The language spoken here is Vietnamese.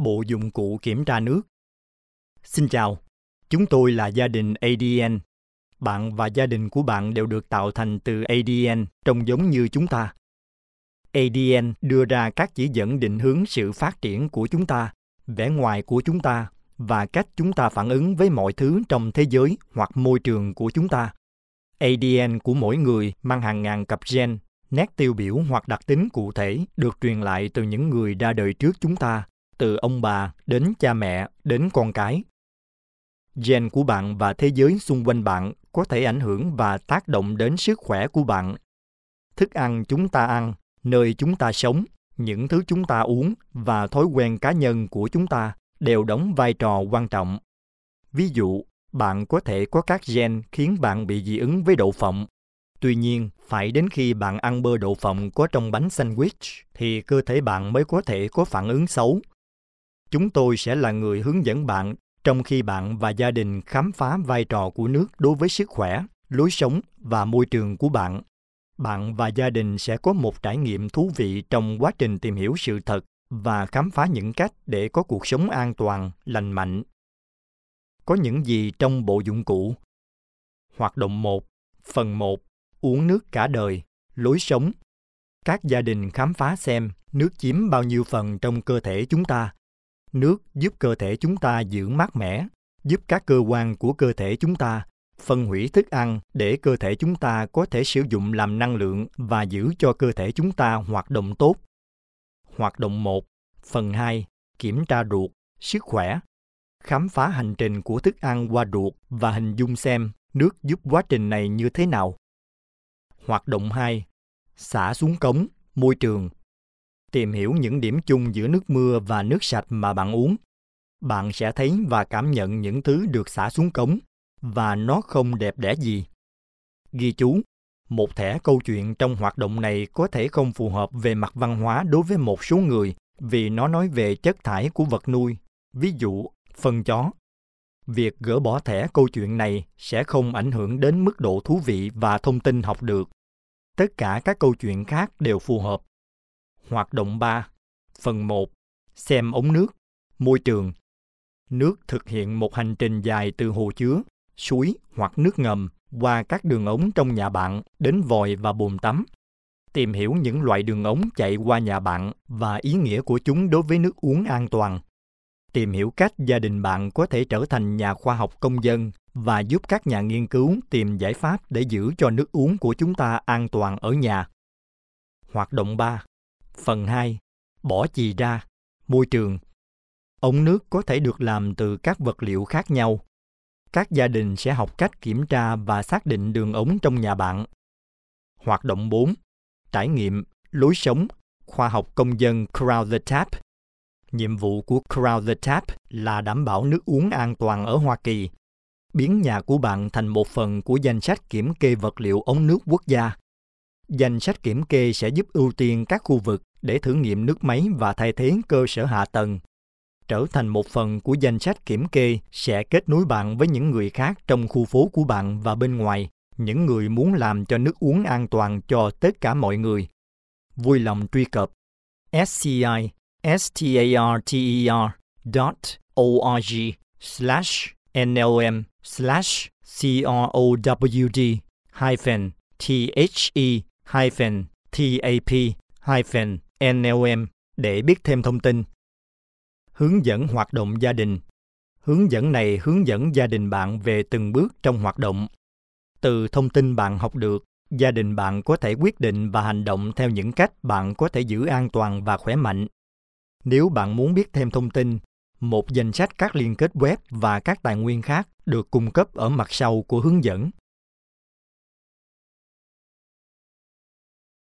Bộ dụng cụ kiểm tra nước. Xin chào, chúng tôi là gia đình ADN. Bạn và gia đình của bạn đều được tạo thành từ ADN trông giống như chúng ta. ADN đưa ra các chỉ dẫn định hướng sự phát triển của chúng ta, vẻ ngoài của chúng ta và cách chúng ta phản ứng với mọi thứ trong thế giới hoặc môi trường của chúng ta. ADN của mỗi người mang hàng ngàn cặp gen, nét tiêu biểu hoặc đặc tính cụ thể được truyền lại từ những người ra đời trước chúng ta, từ ông bà đến cha mẹ đến con cái. Gen của bạn và thế giới xung quanh bạn có thể ảnh hưởng và tác động đến sức khỏe của bạn. Thức ăn chúng ta ăn, nơi chúng ta sống, những thứ chúng ta uống và thói quen cá nhân của chúng ta đều đóng vai trò quan trọng. Ví dụ, bạn có thể có các gen khiến bạn bị dị ứng với đậu phộng. Tuy nhiên, phải đến khi bạn ăn bơ đậu phộng có trong bánh sandwich thì cơ thể bạn mới có thể có phản ứng xấu. Chúng tôi sẽ là người hướng dẫn bạn trong khi bạn và gia đình khám phá vai trò của nước đối với sức khỏe, lối sống và môi trường của bạn. Bạn và gia đình sẽ có một trải nghiệm thú vị trong quá trình tìm hiểu sự thật và khám phá những cách để có cuộc sống an toàn, lành mạnh. Có những gì trong bộ dụng cụ? Hoạt động 1. Phần 1. Uống nước cả đời, lối sống. Các gia đình khám phá xem nước chiếm bao nhiêu phần trong cơ thể chúng ta. Nước giúp cơ thể chúng ta giữ mát mẻ, giúp các cơ quan của cơ thể chúng ta phân hủy thức ăn để cơ thể chúng ta có thể sử dụng làm năng lượng và giữ cho cơ thể chúng ta hoạt động tốt. Hoạt động 1. Phần 2. Kiểm tra ruột, sức khỏe. Khám phá hành trình của thức ăn qua ruột và hình dung xem nước giúp quá trình này như thế nào. Hoạt động 2. Xả xuống cống, môi trường. Tìm hiểu những điểm chung giữa nước mưa và nước sạch mà bạn uống. Bạn sẽ thấy và cảm nhận những thứ được xả xuống cống, và nó không đẹp đẽ gì. Ghi chú, một thẻ câu chuyện trong hoạt động này có thể không phù hợp về mặt văn hóa đối với một số người vì nó nói về chất thải của vật nuôi, ví dụ, phân chó. Việc gỡ bỏ thẻ câu chuyện này sẽ không ảnh hưởng đến mức độ thú vị và thông tin học được. Tất cả các câu chuyện khác đều phù hợp. Hoạt động 3. Phần 1. Xem ống nước, môi trường. Nước thực hiện một hành trình dài từ hồ chứa, suối hoặc nước ngầm qua các đường ống trong nhà bạn đến vòi và bồn tắm. Tìm hiểu những loại đường ống chạy qua nhà bạn và ý nghĩa của chúng đối với nước uống an toàn. Tìm hiểu cách gia đình bạn có thể trở thành nhà khoa học công dân và giúp các nhà nghiên cứu tìm giải pháp để giữ cho nước uống của chúng ta an toàn ở nhà. Hoạt động 3. Phần 2. Bỏ chì ra, môi trường. Ống nước có thể được làm từ các vật liệu khác nhau. Các gia đình sẽ học cách kiểm tra và xác định đường ống trong nhà bạn. Hoạt động 4. Trải nghiệm, lối sống, khoa học công dân Crowd the Tap. Nhiệm vụ của Crowd the Tap là đảm bảo nước uống an toàn ở Hoa Kỳ. Biến nhà của bạn thành một phần của danh sách kiểm kê vật liệu ống nước quốc gia. Danh sách kiểm kê sẽ giúp ưu tiên các khu vực để thử nghiệm nước máy và thay thế cơ sở hạ tầng. Trở thành một phần của danh sách kiểm kê sẽ kết nối bạn với những người khác trong khu phố của bạn và bên ngoài, những người muốn làm cho nước uống an toàn cho tất cả mọi người. Vui lòng truy cập scicr.org/nlm/crowd-tap-nlm để biết thêm thông tin. Hướng dẫn hoạt động gia đình. Hướng dẫn này hướng dẫn gia đình bạn về từng bước trong hoạt động. Từ thông tin bạn học được, gia đình bạn có thể quyết định và hành động theo những cách bạn có thể giữ an toàn và khỏe mạnh. Nếu bạn muốn biết thêm thông tin, một danh sách các liên kết web và các tài nguyên khác được cung cấp ở mặt sau của hướng dẫn.